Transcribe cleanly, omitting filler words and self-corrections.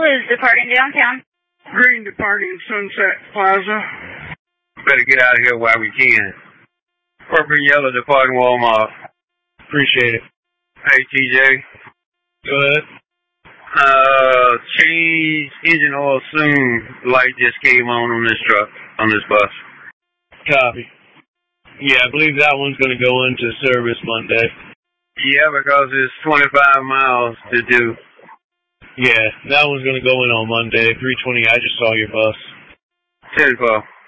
Who's departing downtown? Green departing Sunset Plaza. Better get out of here while we can. Purple and yellow departing Walmart. Appreciate it. Hey, TJ. Go ahead. Change engine oil soon. Light just came on this truck, on this bus. Copy. Yeah, I believe that one's going to go into service Monday. Yeah, because it's 25 miles to do. Yeah, that one's going to go in on Monday, 3:20. I just saw your bus. 10-4.